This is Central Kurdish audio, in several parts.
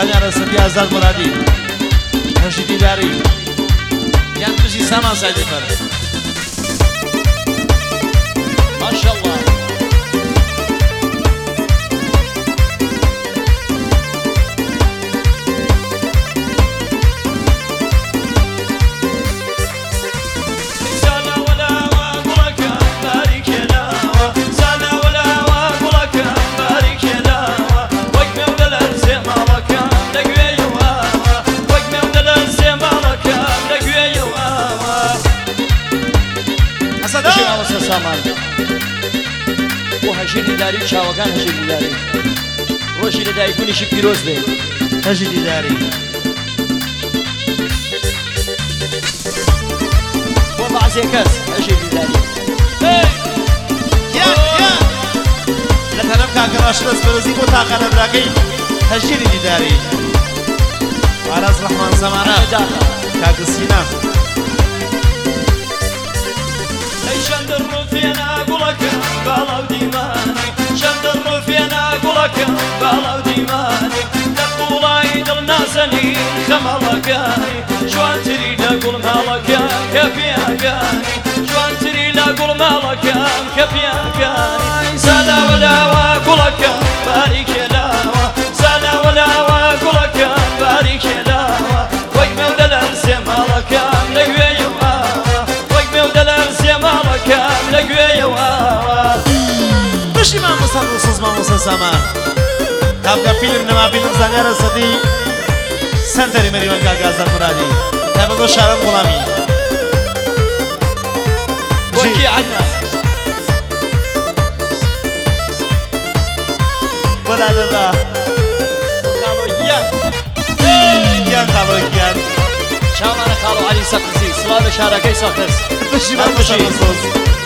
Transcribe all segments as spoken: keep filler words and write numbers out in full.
زانیار رسدی آزاد مرادی هشتی داری یان بزی سامان سایدی پر ماشاءالله سامان و هەژیری داری چاوەکان هەژیری داری ڕۆژی لەدایکبوونیشی پیرۆز بێ هەژیری داری بۆ بەعزێ کەس هەژیری داری لە تەنەم کاکە ڕاشد دەستبەرزی بۆ تاقانە براکەی هەژیری دیداری ئاراز ڕەحمان زەمانە کاکە سینە شند الروفينا قولك بالا وديماني شند الروفينا قولك بالا وديماني تقول عيد الناسني خمالكاني شوان تريد اقول مالكان كفياكاني شوان تريد اقول مالكان كفياكاني سلا ولا واقولك بارك لاوا سلا ولا واقولك بارك لاوا وقف ودلال سمالكان لقوي بشی مامۆستا ڕووسز مامۆستا زەمان کابگە فیلم نەمابینم زانیارە سەدی سەنتەری مەریوان کاکە ئازاد مرادی تایبەت بۆ شارەم غوڵامی وەکی عەدنا بۆلا دەدا خاڵۆگیان گیان خاڵۆگیان چاوانە خاڵۆ عەلی سەقزی سڵاو لە شارەکەی سەقز بشی مامۆستا ڕووسز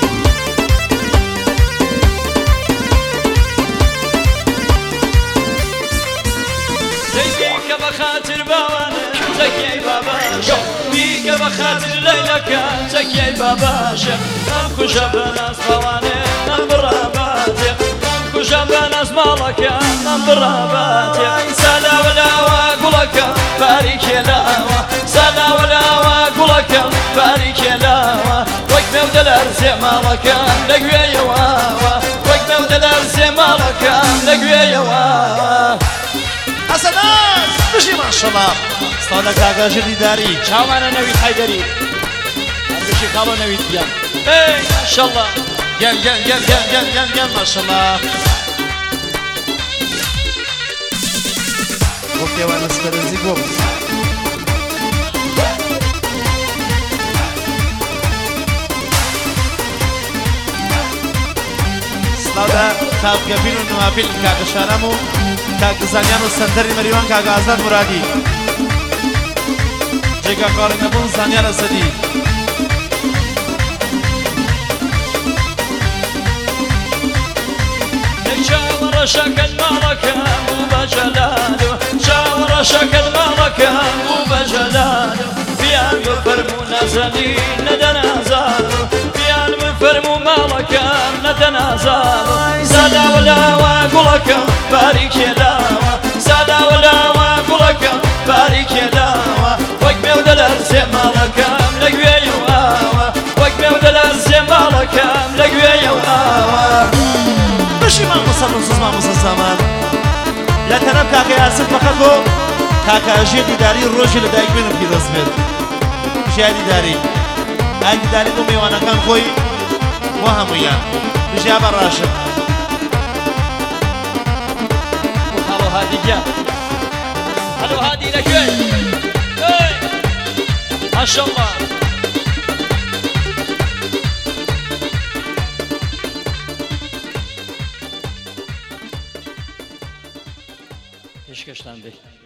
بخاطر باوانه تكيي باباشا بيك بخاطر ليلك تكيي باباشا نمكو شاب ناس باوانه نمبراباتي نمكو شاب ناس مالك نمبراباتي سلا ولا واقولك بارك لاوا سلا ولا واقولك بارك لاوا وقت مودلر زي مالك لقوي يواوا وقت مودلر زي مالك لقوي يواوا حسنات بشی ماشاءالله ستاولا کاکە ژری داری چاوانە نەوید حەیدەری هەرگەشی خاڵۆ نەوید گیان ئێ ماشاءالله گیان گیان گیان گیان گیان گیان گیان ماشاءالله بۆ پێوانە سپەرنجی بۆ سلااودا کاکە بین و نوابیل کاکە شارەم و کاکە زانیان و سەنتەری مەریوان کاکە ئازاد مرادی جێگا کاڵی نەبوون زانیارە سەدی شاور شكل مالك وبجلاله شاور شكل مالك وبجلاله فيان مفرمو نازلين ندنا زالو فيان مفرمو مالك ندنا زالو زادا ولا واقولك بارك لاوا زادا ولا واقولك بارك لاوا وقمي ودلال زي مالك لقوي يواوا وقمي ودلال زي مالك لقوي يواوا بشی مامۆستا ڕووسز مامۆستا زەمان لە تەنەم کاکە یاسف فەقەت بۆ کاکە ئەژێ دیداری ڕۆژی لەدایکبوونم پیرۆز بێت ژیای دیداری ئای دیداری بۆ میوانەکان خۆی بۆ هەموویان ژیا بەڕاشن هەڵۆ هادی گیان هەڵۆ هادی لەکوێ ماشاءالله پیشکەشتان بێ